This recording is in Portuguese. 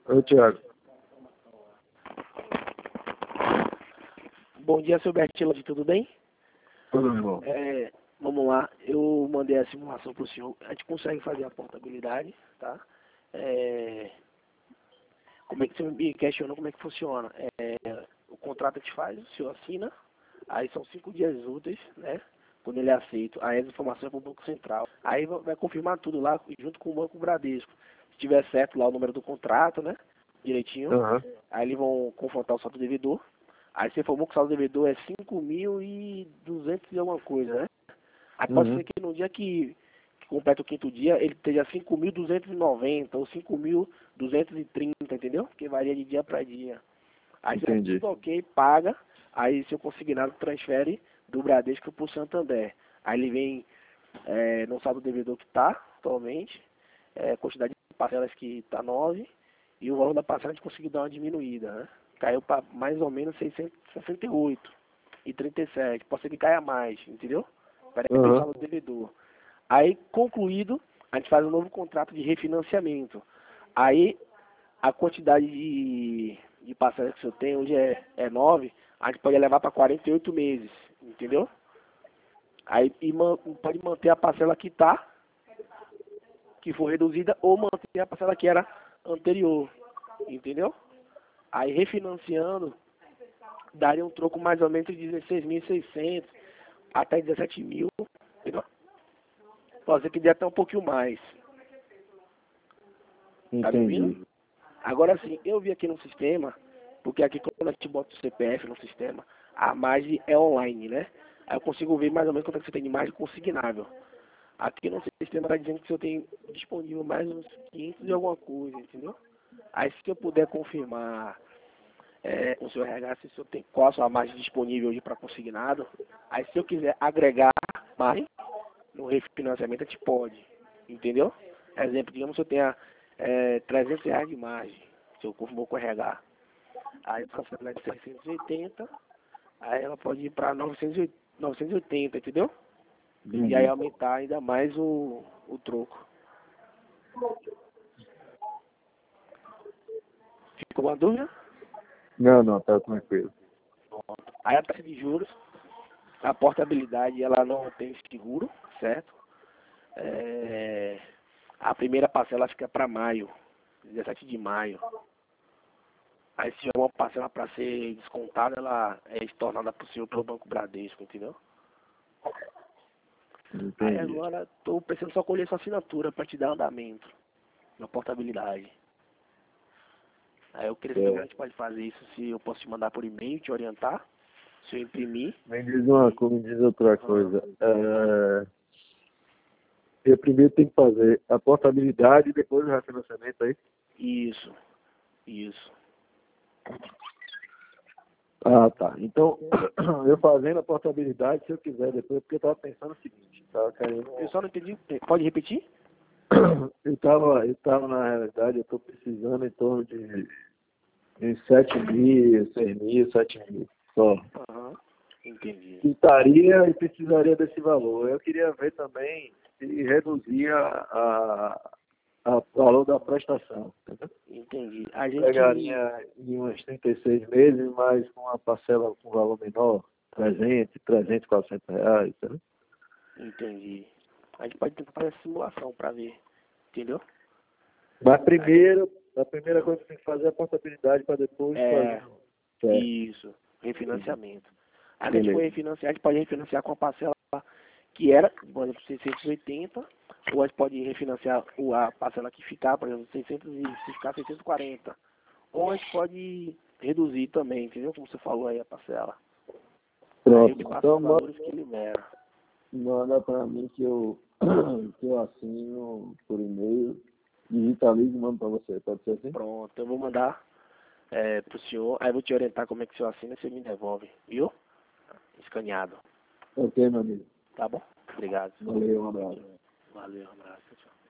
Oi, Thiago. Bom dia, seu Bertilo, tudo bem? Tudo bem, irmão? Vamos lá, eu mandei a simulação para o senhor. A gente consegue fazer a portabilidade, tá? Como é que você me questionou como é que funciona? O contrato a gente faz, o senhor assina, aí são 5 dias úteis, né? Quando ele é aceito, aí as informações para o Banco Central. Aí vai confirmar tudo lá junto com o Banco Bradesco. Se tiver certo lá o número do contrato, né? Direitinho. Aham. Aí eles vão confrontar o saldo devedor. Aí você informou que o saldo devedor é 5.200 e alguma coisa, né? Aí pode Uhum. ser que no dia que completa o quinto dia, ele esteja 5.290 ou 5.230, entendeu? Porque varia de dia para dia. Aí se é Entendi. tudo ok, paga. Aí seu consignado transfere do Bradesco para o Santander. Aí ele vem no saldo devedor que está atualmente, quantidade de parcelas que está 9, e o valor da parcela a gente conseguiu dar uma diminuída, né? Caiu para mais ou menos 668,37. Pode ser que caia mais, entendeu? Para o Aham. saldo devedor. Aí, concluído, a gente faz um novo contrato de refinanciamento. Aí, a quantidade de parcelas que o senhor tem, hoje é 9, a gente pode levar para 48 meses, entendeu? Aí pode manter a parcela que está, que foi reduzida, ou manter a parcela que era anterior, entendeu? Aí refinanciando, daria um troco mais ou menos de 16.600 até 17.000, entendeu? Pode ser que dê até um pouquinho mais. Tá me ouvindo? Entendi. Agora sim, eu vi aqui no sistema, porque aqui quando a gente bota o CPF no sistema, a margem é online, né? Aí eu consigo ver mais ou menos quanto é que você tem de margem consignável. Aqui no sistema está dizendo que você tem disponível mais uns 500 e alguma coisa, entendeu? Aí se eu puder confirmar o seu RH, se o senhor tem qual a sua margem disponível hoje para consignado, aí se eu quiser agregar margem no refinanciamento, a gente pode, entendeu? Exemplo, digamos que eu tenha R$ 300 de margem, se eu confirmou com o RH. Aí a parcela de 680, aí ela pode ir para 980, entendeu? E aí Entendi. aumentar ainda mais o troco. Ficou uma dúvida? Não, não, tá tranquilo. Aí a taxa de juros, a portabilidade, ela não tem seguro, certo? A primeira parcela fica para maio, 17 de maio. Aí se tiver uma parcela para ser descontada, ela é estornada para o senhor pelo Banco Bradesco, entendeu? Aí Entendi. agora estou precisando só colher sua assinatura para te dar andamento na portabilidade. Aí eu queria saber como a É. gente pode fazer isso, se eu posso te mandar por e-mail, te orientar, se eu imprimir e... Me diz outra Aham. coisa. Eu primeiro tenho que fazer a portabilidade e depois o refinanciamento aí. Isso, isso. Ah, tá. Então, eu fazendo a portabilidade, se eu quiser depois, porque eu estava pensando o seguinte, tava querendo. Eu só não entendi. Pode repetir? Eu tava na realidade, eu estou precisando em torno de 7.000, 6.000, 7.000 só. Aham, entendi. Estaria e precisaria desse valor. Eu queria ver também se reduzia a valor da prestação. Entendeu? Entendi. A gente... Pegaria em uns 36 meses, mas com uma parcela com valor menor, 300, 400 reais. Entendeu? Entendi. A gente pode tentar fazer a simulação para ver, entendeu? Mas Aí, primeiro, a primeira coisa que tem que fazer é a portabilidade para depois fazer. Certo. isso, refinanciamento. Aí se a gente for Beleza. refinanciar, a gente pode refinanciar com a parcela que era, por exemplo, 680, ou a gente pode refinanciar a parcela que ficar, por exemplo, 600 e se ficar 640. Ou a gente pode reduzir também, entendeu? Como você falou aí, a parcela. Aí eu Pronto. te passo Então os valores que libera. manda para mim que eu, que eu assino por e-mail, digitalizo e mando para você. Pode ser assim? Pronto, eu vou mandar pro senhor, aí eu vou te orientar como é que o senhor assina e você me devolve, viu? Escaneado, Ok, meu amigo. tá bom? Obrigado. Valeu, um abraço. Valeu, um abraço. Tchau.